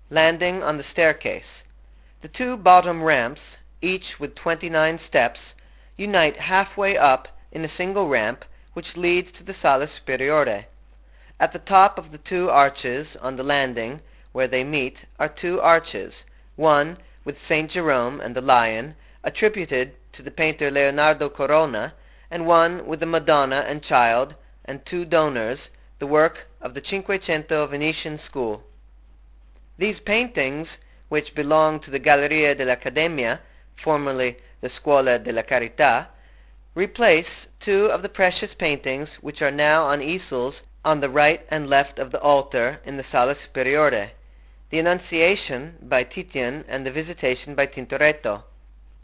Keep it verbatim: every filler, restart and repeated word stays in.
Landing on the staircase. The two bottom ramps, each with twenty-nine steps, unite halfway up in a single ramp which leads to the Sala Superiore. At the top of the two arches on the landing where they meet are two arches, one with Saint Jerome and the Lion, attributed to the painter Leonardo Corona, and one with the Madonna and Child and two donors, the work of the Cinquecento Venetian school. These paintings, which belong to the Galleria dell'Accademia, formerly the Scuola della Carità, replace two of the precious paintings which are now on easels on the right and left of the altar in the Sala Superiore, the Annunciation by Titian and the Visitation by Tintoretto.